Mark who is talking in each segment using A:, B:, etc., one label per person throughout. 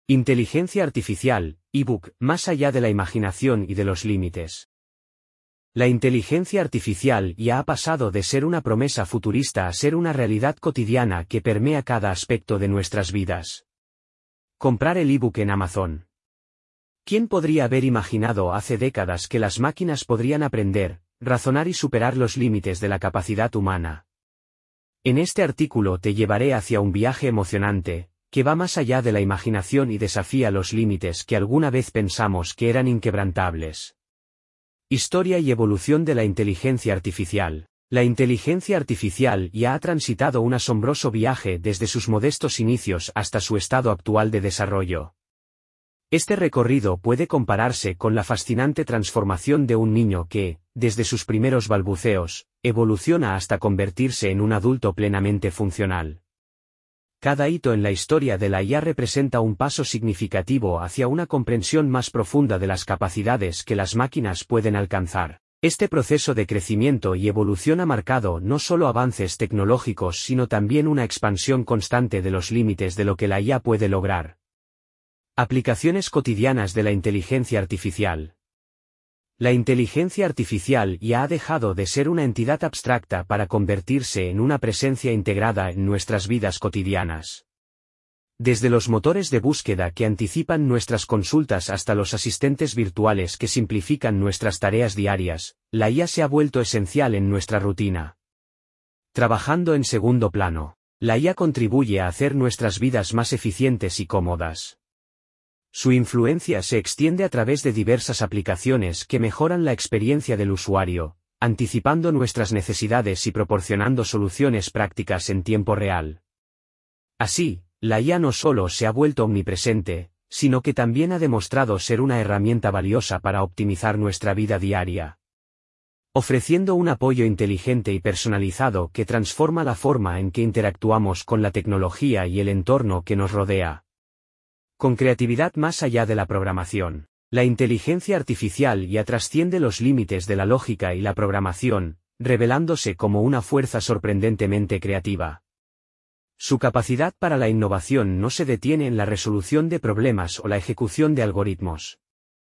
A: Inteligencia artificial, ebook, más allá de la imaginación y de los límites. La inteligencia artificial ya ha pasado de ser una promesa futurista a ser una realidad cotidiana que permea cada aspecto de nuestras vidas. Comprar el ebook en Amazon. ¿Quién podría haber imaginado hace décadas que las máquinas podrían aprender, razonar y superar los límites de la capacidad humana? En este artículo te llevaré hacia un viaje emocionante, que va más allá de la imaginación y desafía los límites que alguna vez pensamos que eran inquebrantables. Historia y evolución de la inteligencia artificial. La inteligencia artificial ya ha transitado un asombroso viaje desde sus modestos inicios hasta su estado actual de desarrollo. Este recorrido puede compararse con la fascinante transformación de un niño que, desde sus primeros balbuceos, evoluciona hasta convertirse en un adulto plenamente funcional. Cada hito en la historia de la IA representa un paso significativo hacia una comprensión más profunda de las capacidades que las máquinas pueden alcanzar. Este proceso de crecimiento y evolución ha marcado no solo avances tecnológicos sino también una expansión constante de los límites de lo que la IA puede lograr. Aplicaciones cotidianas de la inteligencia artificial. La inteligencia artificial ya ha dejado de ser una entidad abstracta para convertirse en una presencia integrada en nuestras vidas cotidianas. Desde los motores de búsqueda que anticipan nuestras consultas hasta los asistentes virtuales que simplifican nuestras tareas diarias, la IA se ha vuelto esencial en nuestra rutina. Trabajando en segundo plano, la IA contribuye a hacer nuestras vidas más eficientes y cómodas. Su influencia se extiende a través de diversas aplicaciones que mejoran la experiencia del usuario, anticipando nuestras necesidades y proporcionando soluciones prácticas en tiempo real. Así, la IA no solo se ha vuelto omnipresente, sino que también ha demostrado ser una herramienta valiosa para optimizar nuestra vida diaria, ofreciendo un apoyo inteligente y personalizado que transforma la forma en que interactuamos con la tecnología y el entorno que nos rodea. Con creatividad más allá de la programación, la inteligencia artificial ya trasciende los límites de la lógica y la programación, revelándose como una fuerza sorprendentemente creativa. Su capacidad para la innovación no se detiene en la resolución de problemas o la ejecución de algoritmos.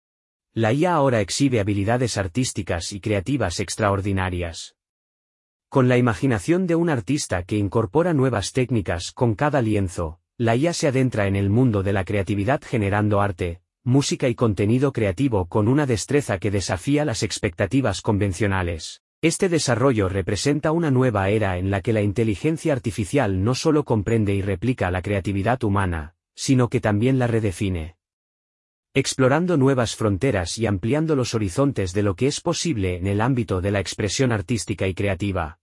A: La IA ahora exhibe habilidades artísticas y creativas extraordinarias. Con la imaginación de un artista que incorpora nuevas técnicas con cada lienzo, la IA se adentra en el mundo de la creatividad generando arte, música y contenido creativo con una destreza que desafía las expectativas convencionales. Este desarrollo representa una nueva era en la que la inteligencia artificial no solo comprende y replica la creatividad humana, sino que también la redefine, explorando nuevas fronteras y ampliando los horizontes de lo que es posible en el ámbito de la expresión artística y creativa.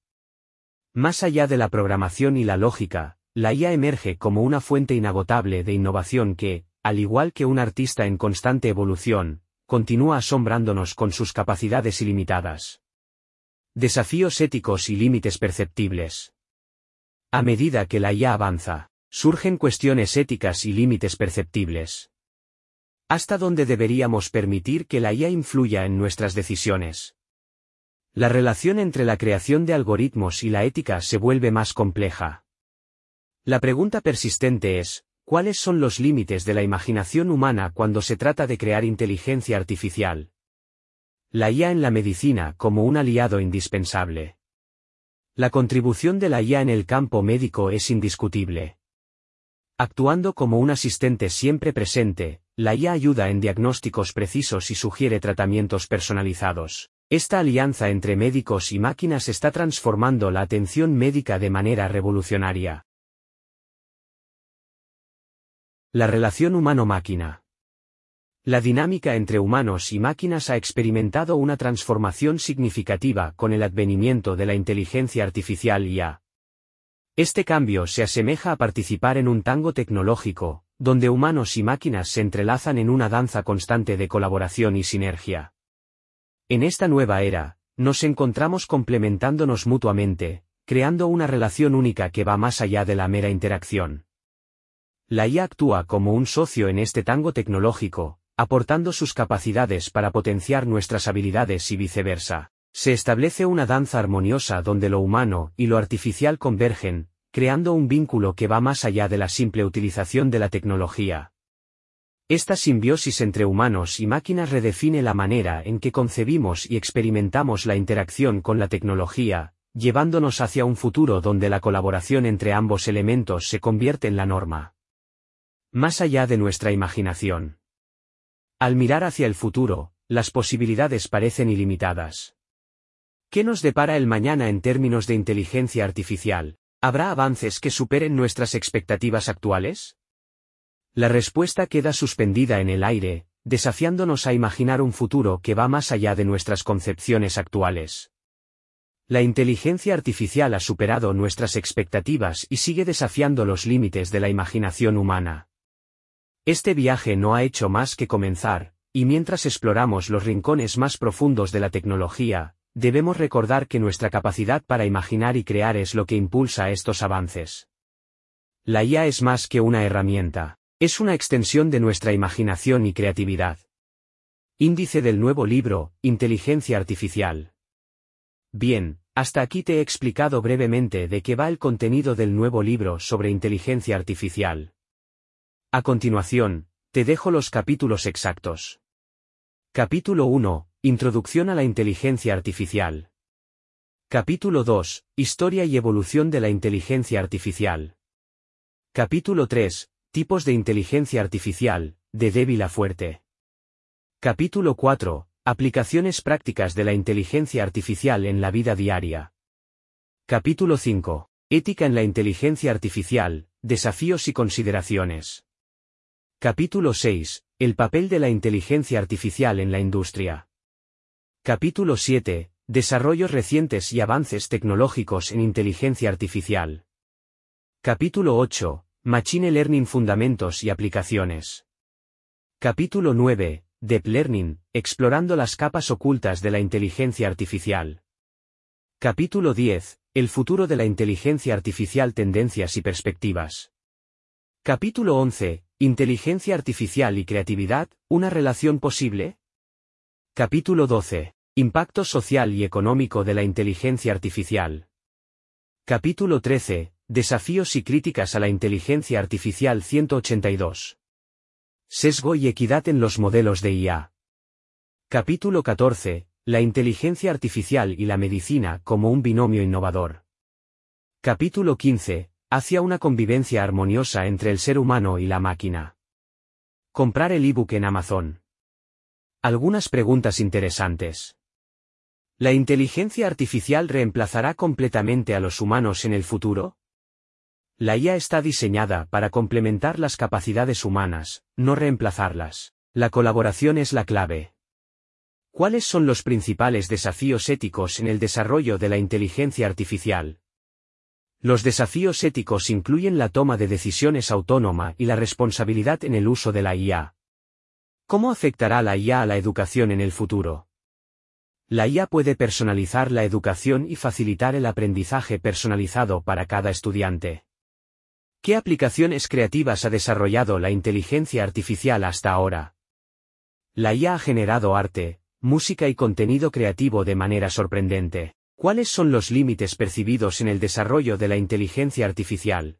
A: Más allá de la programación y la lógica, la IA emerge como una fuente inagotable de innovación que, al igual que un artista en constante evolución, continúa asombrándonos con sus capacidades ilimitadas. Desafíos éticos y límites perceptibles. A medida que la IA avanza, surgen cuestiones éticas y límites perceptibles. ¿Hasta dónde deberíamos permitir que la IA influya en nuestras decisiones? La relación entre la creación de algoritmos y la ética se vuelve más compleja. La pregunta persistente es, ¿cuáles son los límites de la imaginación humana cuando se trata de crear inteligencia artificial? La IA en la medicina como un aliado indispensable. La contribución de la IA en el campo médico es indiscutible. Actuando como un asistente siempre presente, la IA ayuda en diagnósticos precisos y sugiere tratamientos personalizados. Esta alianza entre médicos y máquinas está transformando la atención médica de manera revolucionaria. La relación humano-máquina. La dinámica entre humanos y máquinas ha experimentado una transformación significativa con el advenimiento de la inteligencia artificial IA. Este cambio se asemeja a participar en un tango tecnológico, donde humanos y máquinas se entrelazan en una danza constante de colaboración y sinergia. En esta nueva era, nos encontramos complementándonos mutuamente, creando una relación única que va más allá de la mera interacción. La IA actúa como un socio en este tango tecnológico, aportando sus capacidades para potenciar nuestras habilidades y viceversa. Se establece una danza armoniosa donde lo humano y lo artificial convergen, creando un vínculo que va más allá de la simple utilización de la tecnología. Esta simbiosis entre humanos y máquinas redefine la manera en que concebimos y experimentamos la interacción con la tecnología, llevándonos hacia un futuro donde la colaboración entre ambos elementos se convierte en la norma. Más allá de nuestra imaginación. Al mirar hacia el futuro, las posibilidades parecen ilimitadas. ¿Qué nos depara el mañana en términos de inteligencia artificial? ¿Habrá avances que superen nuestras expectativas actuales? La respuesta queda suspendida en el aire, desafiándonos a imaginar un futuro que va más allá de nuestras concepciones actuales. La inteligencia artificial ha superado nuestras expectativas y sigue desafiando los límites de la imaginación humana. Este viaje no ha hecho más que comenzar, y mientras exploramos los rincones más profundos de la tecnología, debemos recordar que nuestra capacidad para imaginar y crear es lo que impulsa estos avances. La IA es más que una herramienta. Es una extensión de nuestra imaginación y creatividad. Índice del nuevo libro, Inteligencia Artificial. Bien, hasta aquí te he explicado brevemente de qué va el contenido del nuevo libro sobre inteligencia artificial. A continuación, te dejo los capítulos exactos. Capítulo 1, Introducción a la inteligencia artificial. Capítulo 2, Historia y evolución de la inteligencia artificial. Capítulo 3, Tipos de inteligencia artificial, de débil a fuerte. Capítulo 4. Aplicaciones prácticas de la inteligencia artificial en la vida diaria. Capítulo 5. Ética en la inteligencia artificial, desafíos y consideraciones. Capítulo 6. El papel de la inteligencia artificial en la industria. Capítulo 7. Desarrollos recientes y avances tecnológicos en inteligencia artificial. Capítulo 8. Machine Learning Fundamentos y aplicaciones. Capítulo 9. Deep Learning, explorando las capas ocultas de la inteligencia artificial. Capítulo 10. El futuro de la inteligencia artificial, tendencias y perspectivas. Capítulo 11. Inteligencia artificial y creatividad, ¿una relación posible? Capítulo 12. Impacto social y económico de la inteligencia artificial. Capítulo 13. Desafíos y críticas a la inteligencia artificial 182. Sesgo y equidad en los modelos de IA. Capítulo 14. La inteligencia artificial y la medicina como un binomio innovador. Capítulo 15. Hacia una convivencia armoniosa entre el ser humano y la máquina. Comprar el ebook en Amazon. Algunas preguntas interesantes. ¿La inteligencia artificial reemplazará completamente a los humanos en el futuro? La IA está diseñada para complementar las capacidades humanas, no reemplazarlas. La colaboración es la clave. ¿Cuáles son los principales desafíos éticos en el desarrollo de la inteligencia artificial? Los desafíos éticos incluyen la toma de decisiones autónoma y la responsabilidad en el uso de la IA. ¿Cómo afectará la IA a la educación en el futuro? La IA puede personalizar la educación y facilitar el aprendizaje personalizado para cada estudiante. ¿Qué aplicaciones creativas ha desarrollado la inteligencia artificial hasta ahora? La IA ha generado arte, música y contenido creativo de manera sorprendente. ¿Cuáles son los límites percibidos en el desarrollo de la inteligencia artificial?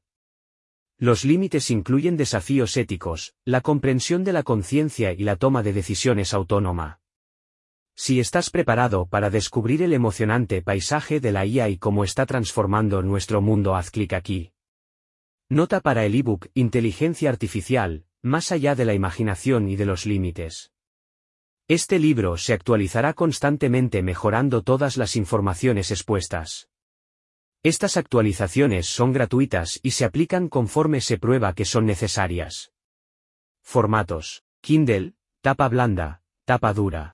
A: Los límites incluyen desafíos éticos, la comprensión de la conciencia y la toma de decisiones autónoma. Si estás preparado para descubrir el emocionante paisaje de la IA y cómo está transformando nuestro mundo, haz clic aquí. Nota para el ebook Inteligencia Artificial, más allá de la imaginación y de los límites. Este libro se actualizará constantemente mejorando todas las informaciones expuestas. Estas actualizaciones son gratuitas y se aplican conforme se prueba que son necesarias. Formatos: Kindle, tapa blanda, tapa dura.